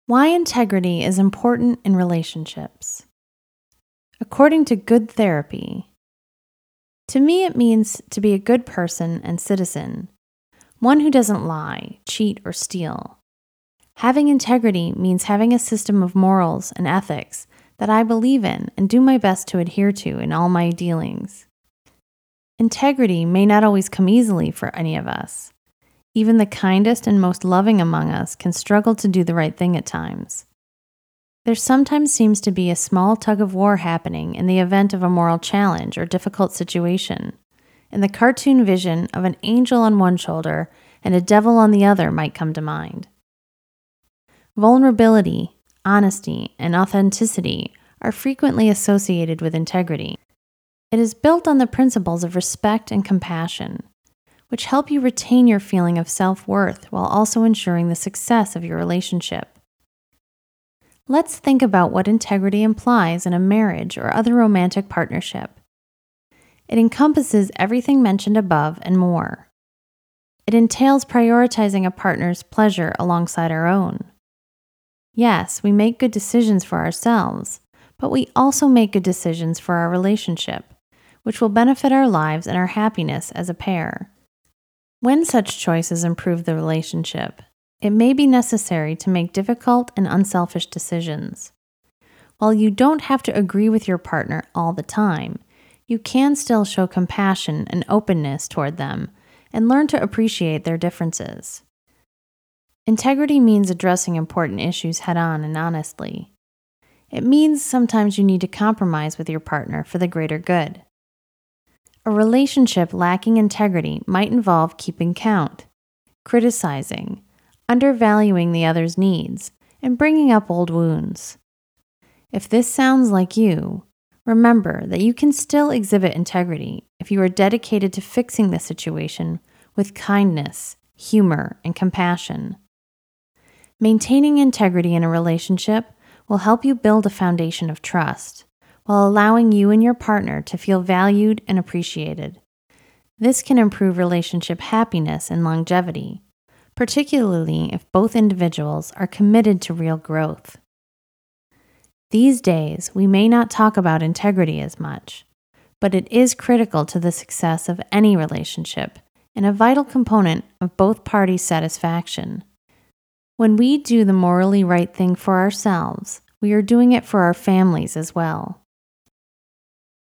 Why integrity is important in relationships. According to Good Therapy, to me it means to be a good person and citizen, one who doesn't lie, cheat, or steal. Having integrity means having a system of morals and ethics that I believe in and do my best to adhere to in all my dealings. Integrity may not always come easily for any of us. Even the kindest and most loving among us can struggle to do the right thing at times. There sometimes seems to be a small tug of war happening in the event of a moral challenge or difficult situation, and the cartoon vision of an angel on one shoulder and a devil on the other might come to mind. Vulnerability, honesty, and authenticity are frequently associated with integrity. It is built on the principles of respect and compassion, which help you retain your feeling of self-worth while also ensuring the success of your relationship. Let's think about what integrity implies in a marriage or other romantic partnership. It encompasses everything mentioned above and more. It entails prioritizing a partner's pleasure alongside our own. Yes, we make good decisions for ourselves, but we also make good decisions for our relationship, which will benefit our lives and our happiness as a pair. When such choices improve the relationship, it may be necessary to make difficult and unselfish decisions. While you don't have to agree with your partner all the time, you can still show compassion and openness toward them and learn to appreciate their differences. Integrity means addressing important issues head-on and honestly. It means sometimes you need to compromise with your partner for the greater good. A relationship lacking integrity might involve keeping count, criticizing, undervaluing the other's needs, and bringing up old wounds. If this sounds like you, remember that you can still exhibit integrity if you are dedicated to fixing the situation with kindness, humor, and compassion. Maintaining integrity in a relationship will help you build a foundation of trust, while allowing you and your partner to feel valued and appreciated. This can improve relationship happiness and longevity, particularly if both individuals are committed to real growth. These days, we may not talk about integrity as much, but it is critical to the success of any relationship and a vital component of both parties' satisfaction. When we do the morally right thing for ourselves, we are doing it for our families as well.